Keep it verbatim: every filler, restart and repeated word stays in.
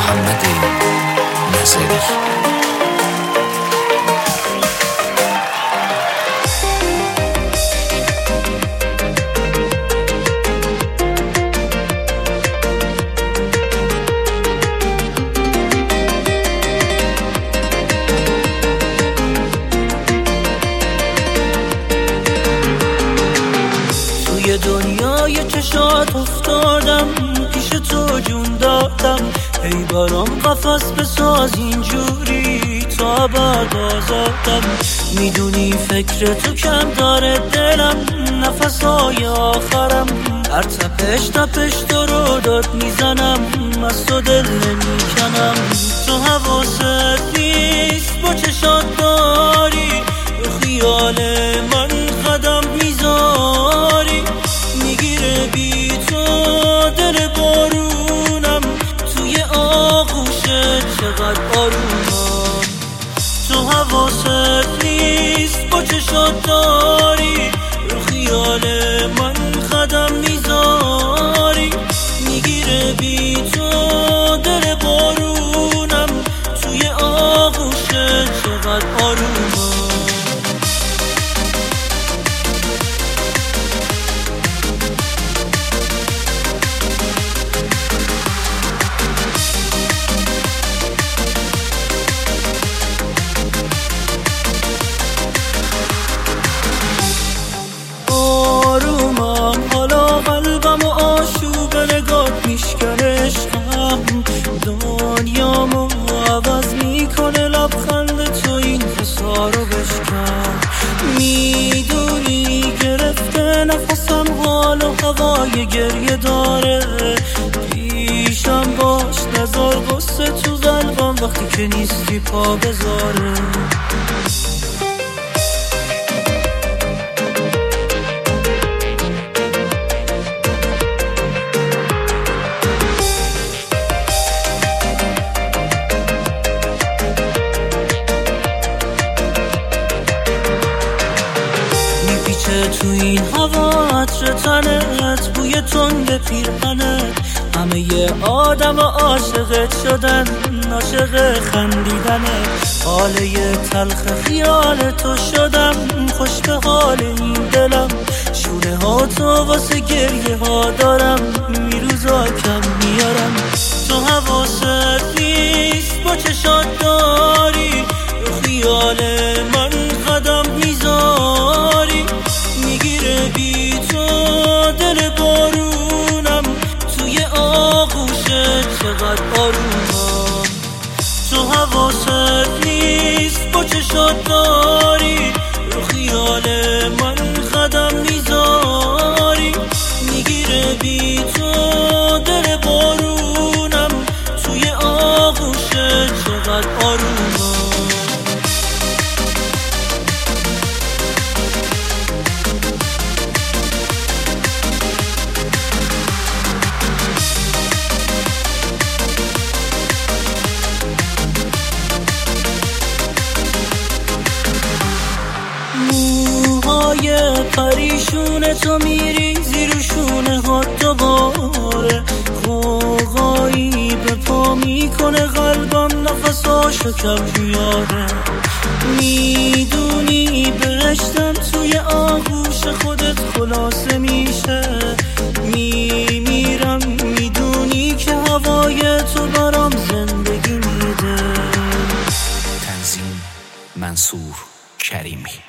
محمد نظری. توی دنیای چشات افتادم، پیش تو جون دادم، ای برام قفس بساز اینجوری تا ابد آزادم. میدونی فکر تو کم داره دلم، نفسای آخرم، هر تپش تپش تو رو داد میزنم، از تو دل نمیکنم. تو حواست نیست با چشات داری، به خیال من قدم میذاری، میگیره بی تو دل بارونم، توی آغوشت چقدر آرومم. تو حواست نیست با چشات داری، رو خیال من قدم میذاری، میگیره بی تو دل بارونم، توی آغوشت چقدر آرومم. دنیامو عوض میکنه لبخند تو، این حسا رو بشکن. میدونی گرفته نفسم، حال و هوای گریه داره، پیشم باش نزار غصه تو قلبم، وقتی که نیستی پا بذاره. تو این هوا عطر تنت، بوی تند پیرهنت، همه ی آدم عاشقت شدن، عاشق خندیدنت. حاله تلخ خیال تو شدم، خوش به حال این دلم، شونه ها تو واسه گریه ها دارم، میروزا کم میارم. تو حواست نیست با چشات داری، رو خیال من قدم میذاری، میگیره بی تو دل بارونم، توی آغوشت چقدر آرومم. تو حواست نیست با چشات داری، رو خیال من قدم میذاری، میگیره بی تو دل بارونم، توی آغوشت چقدر آرومم. موهای پریشون تو میریزی رو شونه ها دوباره، غوغایی به پا میکنه قلبم، نفساشو کم میاره. میدونی بهشتم توی آغوش خودت خلاصه میشه، میمیرم میدونی که هوای تو برام زندگی میده. تنظیم منصور کریمی.